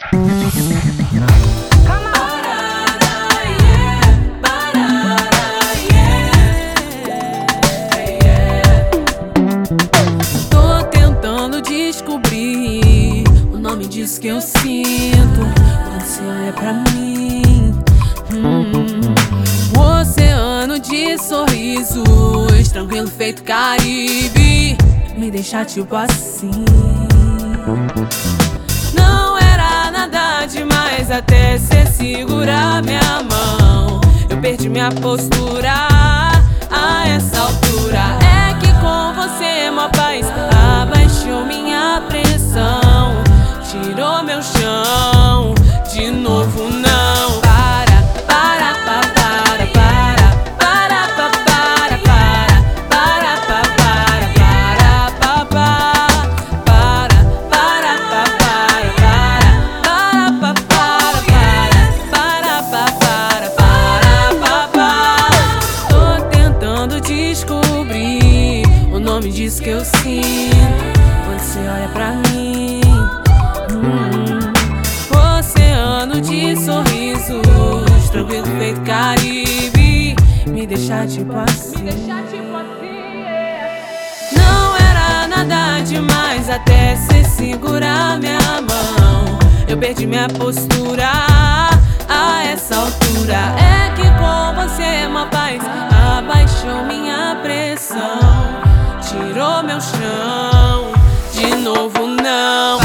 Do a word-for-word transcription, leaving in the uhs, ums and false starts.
Tô tentando descobrir o nome disso que eu sinto quando você olha pra mim. hum. Um oceano de sorrisos, tranquilo feito Caribe, me deixa tipo assim. Não era nada demais até cê segurar minha mão. Eu perdi minha postura a essa altura. É que com você, mó paz, abaixou minha pressão, tirou meu chão. De novo não. Para, para, pa, para, para, para, pa, para, para, para, pa, para, para, pa, pa, para, para, pa, para, para, para, pa, para, para, pa, para, para, pa, pa. Tô tentando descobrir o nome disso que eu sinto quando você olha pra mim. hum. Oceano de sorrisos, tranquilo feito Caribe, me deixa tipo assim. Não era nada demais até cê segurar minha mão. Eu perdi minha postura a essa altura. É que com você, uma paz, abaixou minha pressão, tirou meu chão. De novo não.